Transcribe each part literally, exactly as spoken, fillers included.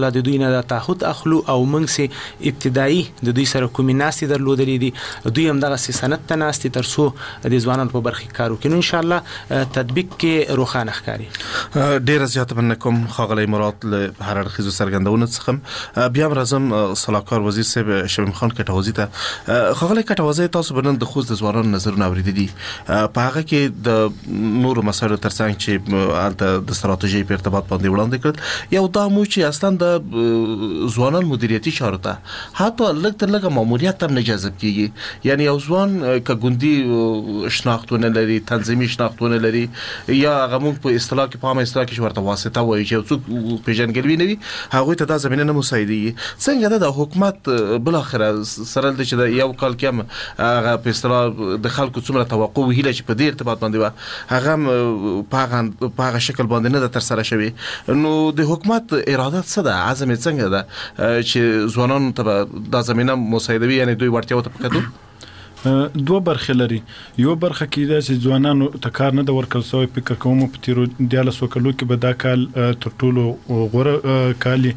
د دوی نه د تعهد اخلو او موږ سي ابتدایي د دوی سره کومې ناستې درلودلې دي دوی هم دغسې سند ته ناستې تر څو د ځوانانو په برخه کې کار وکړي. نو انشاءالله تطبیق کې روښانه ښکاري. ډېره زیاته مننه کوم ښاغلی مراد له هر اړخیزو څرګندونو څخه. بیا هم راځم سلاکار وزیر صاحب شمیم خان کټوازي ته. ښاغلی کټوازي تاسو به نن د خوست د ځوانانو نظرونه اورېدلي په هغه کې د نورو مسایلو ترڅنګ چې هلته د ستراتیژۍ په ارتباط باندې وړاندې کړل یو دا مو چې اصلا د ځوانان مدیریتي چارو ته حتی لږ تر لږه ماموریت هم نه جذب کیږي. یعنی یو ځوان که ګوندي شناختونه لري تنظیمي شناختونه لري یا هغه موږ په اصطلاح کې په عامه اصطلاح کې ورته واسطه وایي چې یو څوک پیژندګلوي نه وي هغوی ته دا زمینه نه مساعدېږي. څنګه ده د حکومت بالاخره سره چې د یو کال کې هم هغه په اصطلاح د خلکو څومره توقع و هیله چې په دې ارتباط باندې وه هغه هم په هغه شکل باندې نه ده ترسره شوې. نو د حکومت اراده څه ده عزم یې څنګه ده چې ځوانانو ته دا زمینه مساعدوي یعنی دوی وړتیاو ته په کتو؟ دوه برخې لري. یو برخه کې دا چې ځوانانو ته کار نه د ورکړل شوی فکر کوم په تیرو دیارلسو کلو کې به دا کال تر ټولو غوره کالي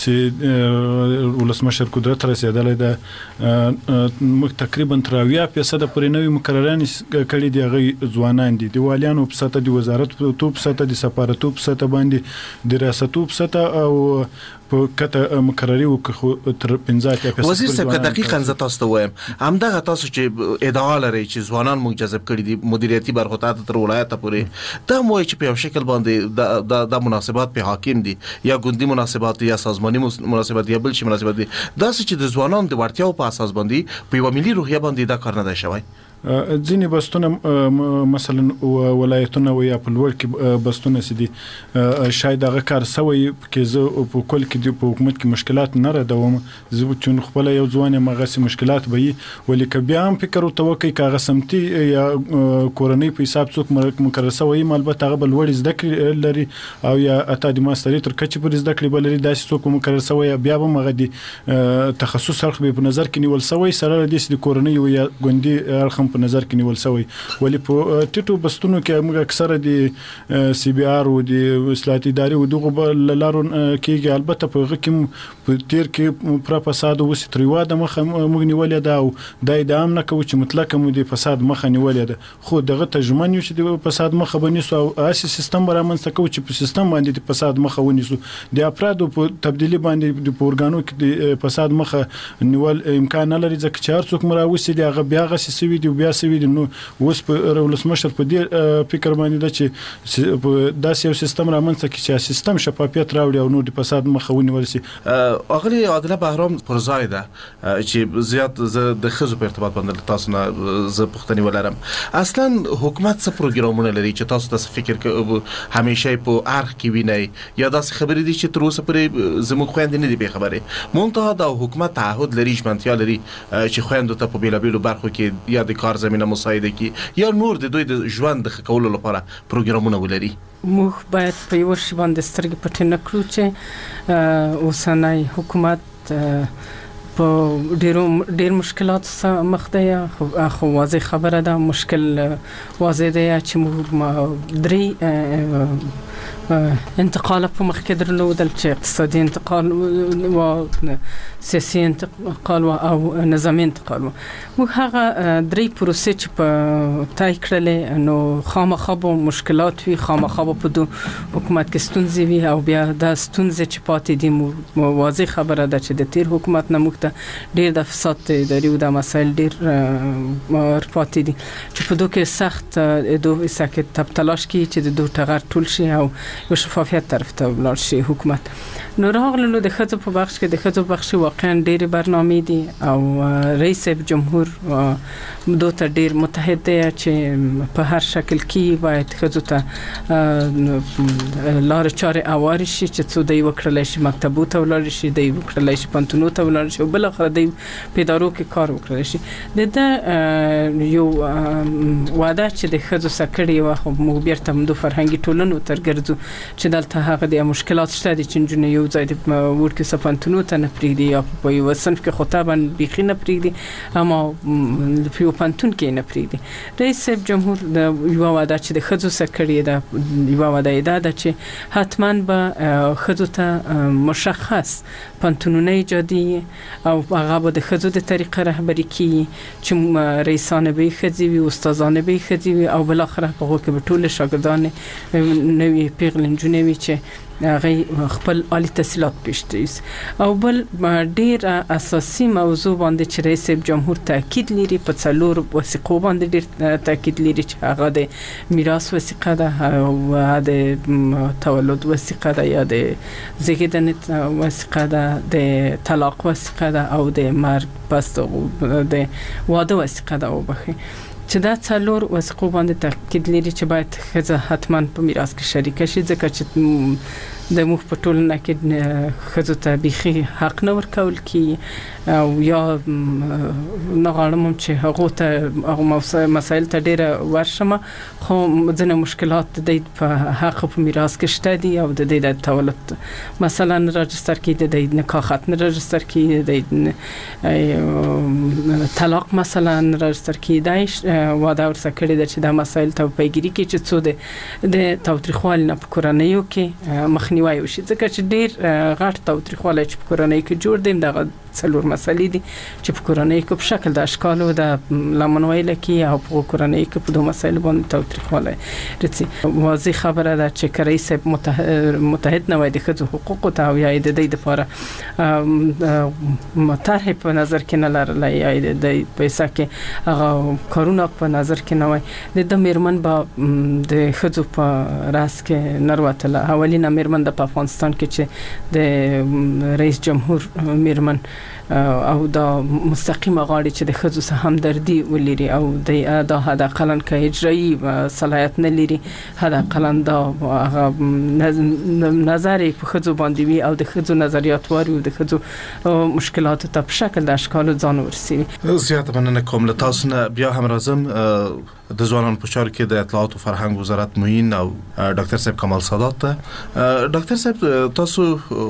چې ولسمشر قدرت رسېدلی ده. موږ تقریبا تر اویا فیصده پورې نوي مقررانې کړي دي هغه ځوانان دي د والیانو په سطحه د وزارتو په سطحه د سفارتو په سطحه باندې د ریاستو په سطحه او په کته مقرري وکړو تر پنځه اتیا فیصده. وزیر صاحب که دقیقاً زه تاسو ته وایم همدغه تاسو چې ادعا لرئ چې ځوانان موږ جذب کړي دي مدیریتي برخو ته تر ولایته پورې دا مو وایي چې په یو شکل باندې دا مناسبات په حاکم دي یا ګوندي مناسبات یا سازماني مناسبات یا بل شي مناسبات دي داسې چې د ځوانانو د وړتیاو په اساس باندې په یوه ملي روحیه باندې دا کار نه دی شوی. ځینې بستونه مثلا ولایتونه و یا په لوړ کې بستونه سي دي شاید هغه کار سوی کې زه په کل کې په حکومت کې مشکلات نه ردوم زه چې خپل یو ځوان یم هغه سي مشکلات به وي ولې که بیا هم فکر وتوکي که هغه سمتي یا کورنۍ په حساب څوک مقرر سوی البته هغه بل وړ زده کړې لري او یا اته د ماستري تر کچې پر زده کړې بل لري داسې څوک مقرر سوی بیا به هغه د تخصص اړخ به په نظر کې نیول سوی سره د کورنۍ یا ګوندي اړخ په نظر کې نیول سوی ولې په ټیټو بستونو کې موږ اکثره د سی بي ار او د اصلاحاتي ادارې او دغه لارو کې البته په هغه کې په تیر کې پر فساد او ستریوا د مخه موږ نیولې ده او د ادام نه کوي چې مطلق مو د فساد مخه نیولې ده خو دغه ترجمان یو چې د فساد مخه بنیسو او اساسي سیستم برامنځته کوي چې په سیستم باندې د فساد مخه ونیسو د افرادو په تبدیلی باندې د اورګانو کې د فساد مخه نیول امکان نه لري ځکه چې هر څوک مراوسی دی هغه بیا غسي سوي دی بیا سوي دی نو اوس په ولسمشر په دې فکر باندې ده چې داسې یو سیستم رامنځته کړي چې سیستم شفافیت راوړي او نو د فساد مخه ونیول شي. اغلی عادله بهرام پر ځای ده چې زیات زه د ښځو په ارتباط باندې تاسو نه زه پوښتنې ولرم اصلا حکومت څه پروګرامونه لري چې تاسو تاسو فکر کې همیشه په ارخ کې وینئ یا داسې خبرې دي چې تر اوسه پورې زموږ خویندې نه دي بې خبرې منتها د حکومت تعهد لري ژمنتیا لري چې خویندو ته په بېلابېلو برخو کې یا د کار زمینه مساعده کړي یا نور د دوی د ژوند د ښه کولو لپاره پروګرامونه ولري. موږ باید په یو شی باندې سترګې پټې نه کړو چې اوسنی حکومت په ډیرو ډیر مشکلات سره مخ دی خو واضح خبره ده مشکل واضح دی چې موږ درې انتقال په مخ کې درلودل چې اقتصادي انتقال او سیاسي انتقال او نظامي انتقال موږ هغه درې پروسې چې په تای کړلې نو خامخا به مشکلات وي خامخا به په حکومت کې ستونزې وي او بیا د ستونزې چې پاتې دي واضح خبره ده چې د تیر حکومت نه موږ ته ډیر د فساد اداري او د مسایل ډیر پاتې دي چې په دوی کې سخت دوه سکه تب تلاش کوي چې د دوه ټغر ټول شي او یو شفافیت طرف ته ولاړ شي حکومت. نو راغلو د ښځو په بخش کې د ښځو بخش واقعا ډېرې برنامې دي او رئیس جمهور دوی ته ډېر متحد دی چې په هر شکل کې باید ښځو ته لارې چارې هوارې شي چې څو دوی وکړلی شي مکتبو ته ولاړ شي دوی وکړلی شي پوهنتونو ته ولاړ شي او بالاخره دوی په ادارو کې کار وکړلی شي. د ده یو وعده چې د ښځو سره کړې وه خو موږ بېرته همدو فرهنګي ټولنو ته ګرځو چې دلته هغه د مشکلات شته دي چې نجونې یو یو ځای د ورکې سپانتونو ته نه پریږدي یا په یو صنف کې خطابن بيخي نه پریږدي اما په یو پانتون کې نه پریږدي. رئیس صاحب جمهور د یو وعده چې د خځو سره کړی دا یو وعده ده چې حتما به خځو ته مشخص پانتونونه ایجادي او هغه به د خځو د طریقه رهبری کوي چې رئیسان به خځې وي استادان به خځې وي او بل اخر په هغه کې به ټول شاګردان نوې پیغلنجونه وي چې هغه خپل عالی تحصیلات پیشته او بل ډیر اساسي موضوع باندې چې رئیس جمهور تاکید لري په څلور وثیقو باندې ډیر تاکید لري چې هغه د میراث وثیقه ده او د تولد وثیقه ده یا د زیږیدنې وثیقه ده د طلاق وثیقه ده او د مرګ پس د واده وثیقه ده او بخي چې دا څلور وثیقو باندې تاکید لري چې باید ښځه حتما په میراث کې شریکه شي ځکه چې د مخ په ټولنه کې ښځو ته بيخي حق نه ورکول کی او یا نه غواړم چې هغه ته هغه مسایل ته ډیره ورشمه خو ځنه مشکلات د په حق په میراث کې شته دي او د دې د تولد مثلا راجستر کې د نکاح ختم راجستر کې د طلاق مثلا راجستر کې دای واده ورسره کړی د چې د مسایل ته پیګری کې چې څو د تاوتریخوالي نه په کورنیو کې مخنی وایو شي ځکه چې ډیر غټ تاوتریخوالی چې په کورنۍ کې جوړ دي دغه څلور مسلې دي چې په کورنۍ کې په شکل د اشکالو د لمنویل کې او په کورنۍ کې په دوه مسایل باندې تاوتریخوالی رسي. واضح خبره ده چې کرای صاحب متحد نه وای د ښځو حقوقو ته او یا د دې لپاره طرح په نظر کې نه لرله یا د پیسې کې هغه کارونه په نظر کې نه وای د میرمن با د ښځو په راس کې نروتله اولینه میرمن د افغانستان کې چې د رئیس جمهور میرمن او دا مستقیم غاړي چې د ښځو سره همدردي ولري او د دا حد اقل ک اجرایی صلاحیت نه لري حد اقل دا نظر په ښځو باندې وي او د ښځو نظریات واري او د ښځو مشکلات ته په شکل د اشکال ځان ورسوي. زیات مننه کوم له تاسو نه. بیا هم راځم د ځوانانو په چارو کې د اطلاعات او فرهنګ وزارت معین او ډاکټر صاحب کمال سادات ته. ډاکټر صاحب تاسو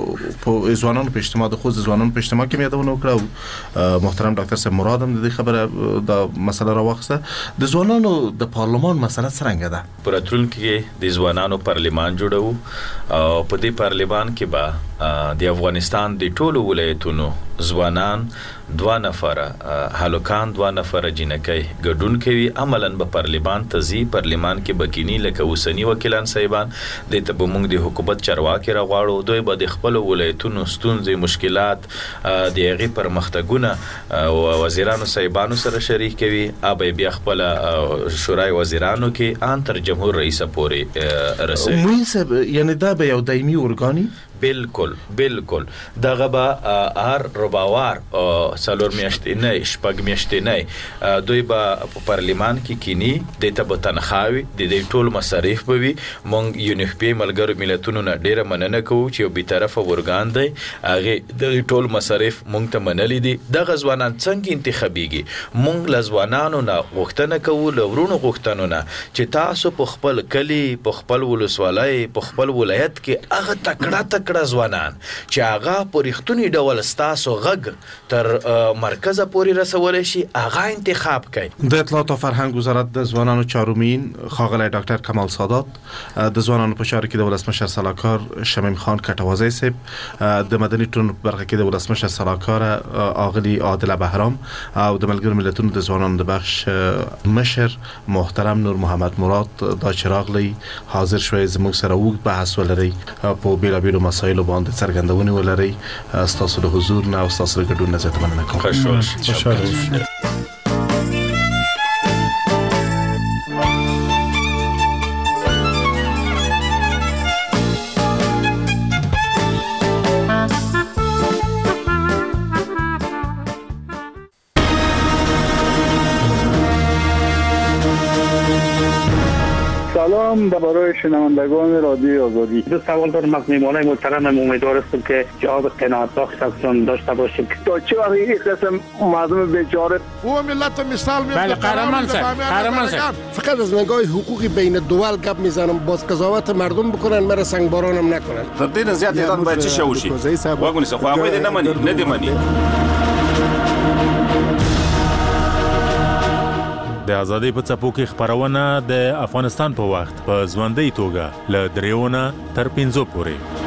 په ځوانانو په اجتماع د خو ځوانانو په اجتماع کې یادونه وکړه محترم ډاکټر صاحب مراد هم د دې خبره د مسله راوخسته د ځوانانو د پارلمان مسله څنګه ده؟ په راتلونکي کې د ځوانانو پارلمان جوړو او په دې پارلمان کې به د افغانستان د ټولو ولایتونو ځوانان دوه نفره هلوکان دوه نفره جنکۍ ګډون کوي عملاً به پارلمان ته ځي پارلمان کې بکینی لکه اوسنی وکیلان صاحبان د ته به موږ د حکومت چارواکي راغواړو دوی به د خپل ولایتونو ستونزې مشکلات د هغې پرمختګونه او وزیرانو صاحبانو سره شریک کوي ابه بیا خپل شورای وزیرانو کې ان تر جمهور رئیس پورې رسوي. موږ صاحب یعنی دا به یو دایمي ارګانی بالکل بالکل دغه به هر رباوار څلور میاشتې نه شپږ میاشتې نه دوی به په پارلمان کې کینی د ته به تنخواوي د دې ټول مصارف به وي. مونږ یونیفپی ملګرو ملتونو نه ډیره مننه کوو چې یو بیطرفه ورګان دی هغه د ټول مصارف مونږ ته منلي دي. دغه ځوانان څنګه انتخابيږي مونږ لزوانانو نه غوښتنه کوو لورونو غوښتنو نه چې تاسو په خپل کلی په خپل ولسوالۍ په خپل ولایت کې هغه تکړه تکړه ځوانان چې هغه په رښتونی ډول ستاسو غږ تر مرکزه پورې رسولای شي هغه انتخاب کوي. د اطلاعات او فرهنګ وزارت د ځوانانو چارو معین ښاغلی ډاکټر کمال سادات د ځوانانو په چارو کې د ولسمشر سلاکار شمیم خان کټوازی صاحب د مدني ټولنو په برخه کې د ولسمشر سلاکار اغلی عادل بهرام او د ملګرو ملتونو د ځوانانو د بخش مشر محترم نور محمد مراد دا چراغلی حاضر شوي زموږ سره وګ بحث ولري په بیلابیلو مسایلو باندې څرګندونه ولري. تاسو د حضور نه او تاسو د ګډون نه زیات مننه کوم. خوشحال سلام سلام برای شنوندگان رادیو آزادی. دو سوال دارم از میهمانای محترمم، امیدوار هستم که جواب قناعت بخش ازشون داشته باشیم. تا چه وقت این قسم مردم بیچاره او ملت مثال میاد. بله قهرمان صاحب، قهرمان صاحب، فقط از نگاه حقوقی بین دول گپ میزنم، باز قضاوت مردم بکنن، مرا سنگبارانم نکنن. تر دې نه زیات اعلان باید چی وشي. واګونی څه خو هغه دې نه مني، نه دې مني. د ازادۍ په څپو کې خبرونه د افغانستان په وخت په ژوندۍ توګه له دریو نه تر پنځو پورې